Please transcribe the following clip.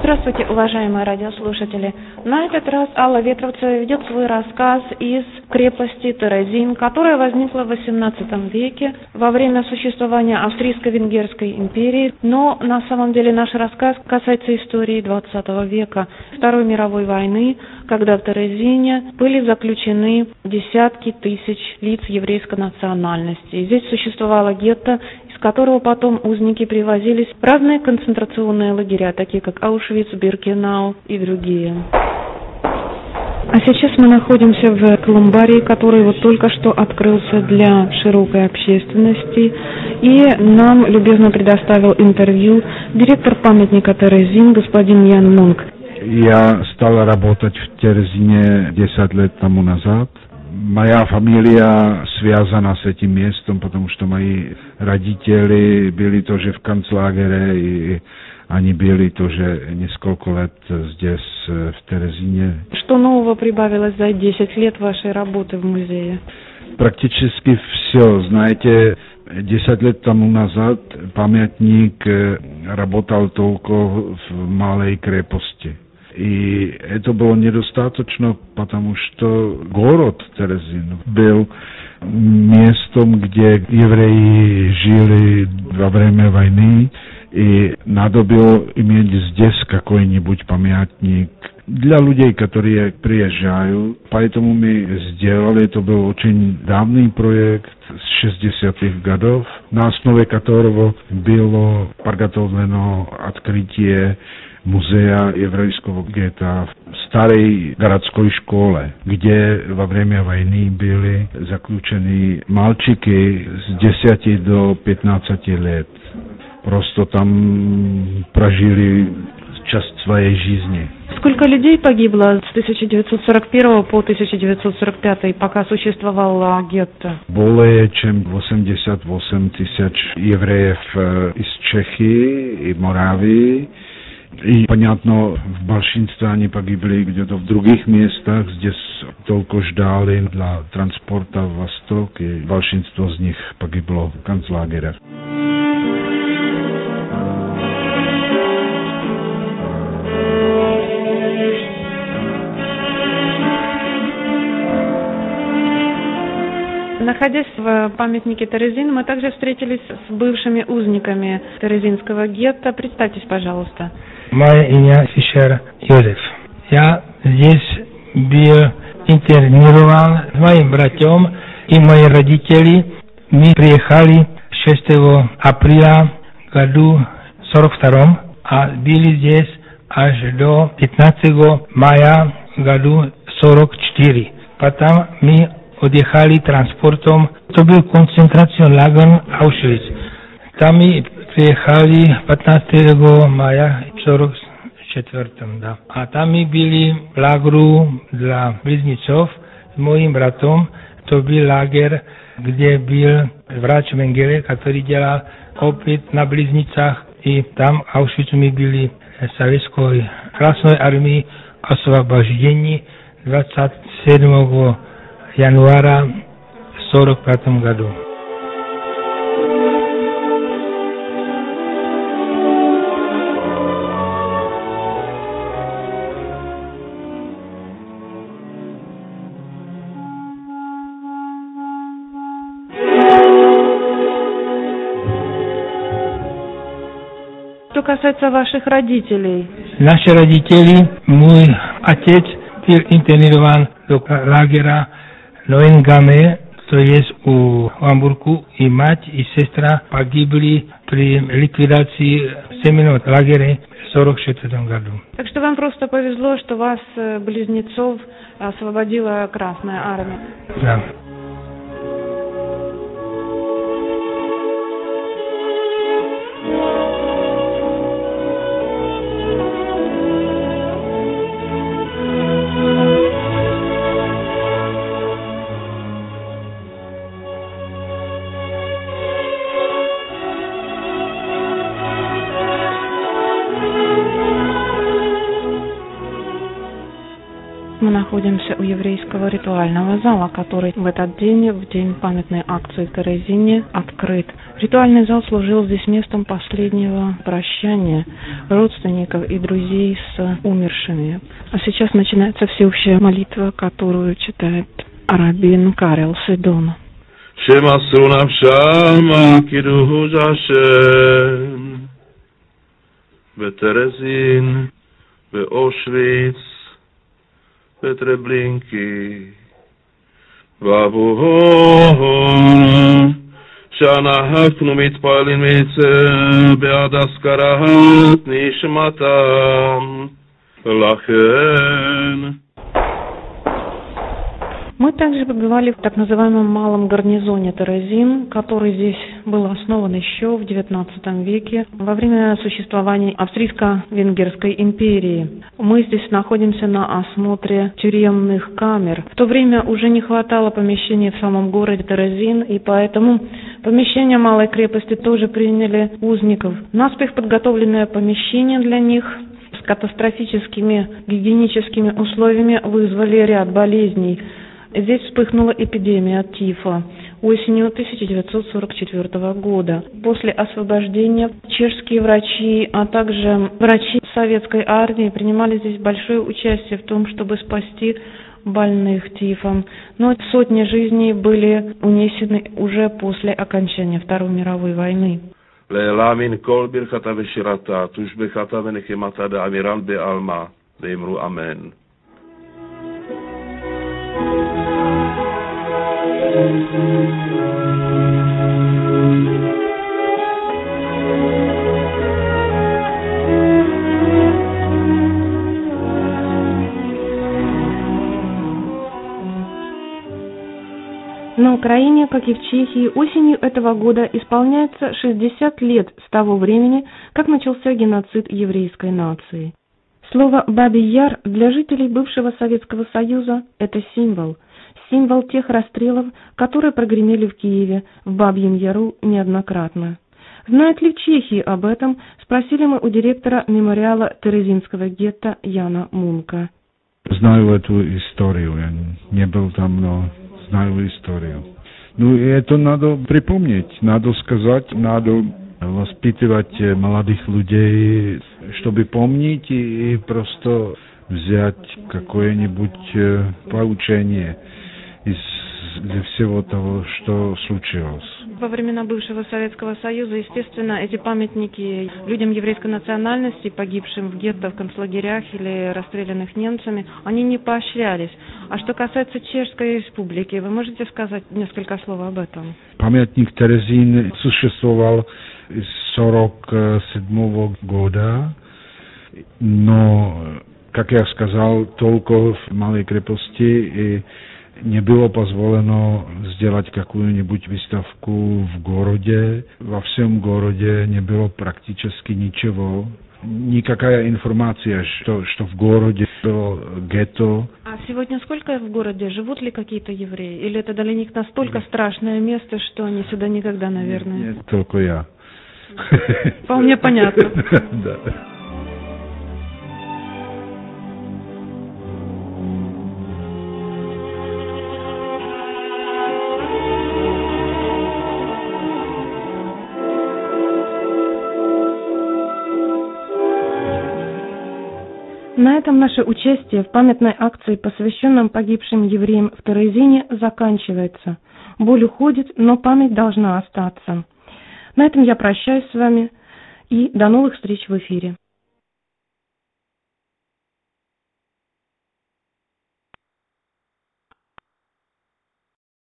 Здравствуйте, уважаемые радиослушатели. На этот раз Алла Ветровцева ведет свой рассказ из крепости Терезин, которая возникла в XVIII веке во время существования Австрийско-Венгерской империи. Но на самом деле наш рассказ касается истории XX века, Второй мировой войны, когда в Терезине были заключены десятки тысяч лиц еврейской национальности. Здесь существовало гетто, из которого потом узники привозились в разные концентрационные лагеря, такие как Аушвиц, Биркенау и другие. А сейчас мы находимся в колумбарии, который вот только что открылся для широкой общественности, и нам любезно предоставил интервью директор памятника Терезин господин Ян Мунк. Я стал работать в Терезине 10 лет тому назад. Моя фамилия связана с этим местом, потому что мои родители были тоже в концлагере, и они были тоже несколько лет здесь, в Терезине. Что нового прибавилось за 10 лет вашей работы в музее? Практически все. Знаете, 10 лет тому назад памятник работал только в малой крепости. И это было недостаточно, потому что город Терезин был местом, где евреи жили во время войны, и надо было иметь здесь какой-нибудь памятник для людей, которые приезжают. Поэтому мы сделали, это был очень давний проект с 60-х годов, на основе которого было подготовлено открытие музея еврейского гетто в старой городской школе, где во время войны были заключены мальчики с 10 до 15 лет. Просто там прожили часть своей жизни. Сколько людей погибло с 1941 по 1945, пока существовало гетто? Более чем 88 тысяч евреев из Чехии и Моравии. И, понятно, в большинстве они погибли где-то в других местах, здесь только ждали для транспорта в восток, и большинство из них погибло в концлагерях. Находясь в памятнике Терезин, мы также встретились с бывшими узниками Терезинского гетто. Представьтесь, пожалуйста. Мое имя Фишер Йозеф. Я здесь был интернирован с моим братом и моими родителями. Мы приехали 6 апреля году 42, а были здесь аж до 15 мая году 44. Потом мы отдыхали транспортом. Это был концентрационный лагерь Аушвиц. Там мы приехали 15 мая 44, да. А там мы были в лагерю для близнецов с моим братом. Это был лагерь, где был врач Менгеле, который делал опыт на близнецах. И там в Аушвице мы были советской Красной армии освобождения 27 января 45 году. Что касается ваших родителей? Наши родители, мой отец был интернирован до лагеря Neuengamme, то есть у Hamburgu, и мать и сестра погибли при ликвидации семейного лагеря в 1944 году. Так что вам просто повезло, что вас, близнецов, освободила Красная армия. Да. Мы находимся у еврейского ритуального зала, который в этот день, в день памятной акции в Терезине, открыт. Ритуальный зал служил здесь местом последнего прощания родственников и друзей с умершими. А сейчас начинается всеобщая молитва, которую читает раббин Карел Седон. שמסרו נפשם על קידוש השם בטרזין, באושוויץ, בטרבלינקי, ועבורם שאנחנו מתפללים בעד הזכרת נשמתם. לכן Мы также побывали в так называемом малом гарнизоне Терезин, который здесь был основан еще в XIX веке во время существования Австрийско-Венгерской империи. Мы здесь находимся на осмотре тюремных камер. В то время уже не хватало помещений в самом городе Терезин, и поэтому помещения малой крепости тоже приняли узников. Наспех подготовленное помещение для них с катастрофическими гигиеническими условиями вызвали ряд болезней. Здесь вспыхнула эпидемия тифа осенью 1944 года. После освобождения чешские врачи, а также врачи советской армии принимали здесь большое участие в том, чтобы спасти больных тифом. Но сотни жизней были унесены уже после окончания Второй мировой войны. לעילה מן כל ברכתה ושירתה, תושבחתה ונחמתה דאמירן בעלמא, ואמרו אמן. На Украине, как и в Чехии, осенью этого года исполняется 60 лет с того времени, как начался геноцид еврейской нации. Слово «Бабий Яр» для жителей бывшего Советского Союза – это символ тех расстрелов, которые прогремели в Киеве, в Бабьем Яру неоднократно. Знает ли в Чехии об этом, спросили мы у директора мемориала Терезинского гетто Яна Мунка. Знаю эту историю, я не был там, но знаю историю. Ну, и это надо припомнить, надо сказать, надо воспитывать молодых людей, чтобы помнить и просто взять какое-нибудь поучение из всего того, что случилось. Во времена бывшего Советского Союза, естественно, эти памятники людям еврейской национальности, погибшим в гетто, в концлагерях или расстрелянных немцами, они не поощрялись. А что касается Чешской Республики, вы можете сказать несколько слов об этом? Памятник Терезин существовал с 1947 года, но, как я сказал, только в малой крепости и не было позволено сделать какую-нибудь выставку в городе. Во всем городе не было практически ничего. Никакая информация, что в городе было гетто. А сегодня сколько в городе? Живут ли какие-то евреи? Или это для них настолько страшное место, что они сюда никогда, наверное? Нет, только я. Вполне понятно. Да. На этом наше участие в памятной акции, посвященном погибшим евреям в Терезине, заканчивается. Боль уходит, но память должна остаться. На этом я прощаюсь с вами и до новых встреч в эфире.